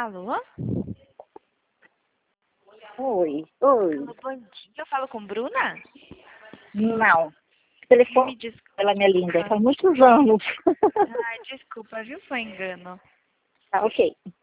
Alô? Oi. Alô, bom dia. Eu falo com Bruna? Não. Me Telefone, desculpa. ela, minha linda, faz muitos anos. Ai, desculpa, viu? Foi engano. Tá, ok.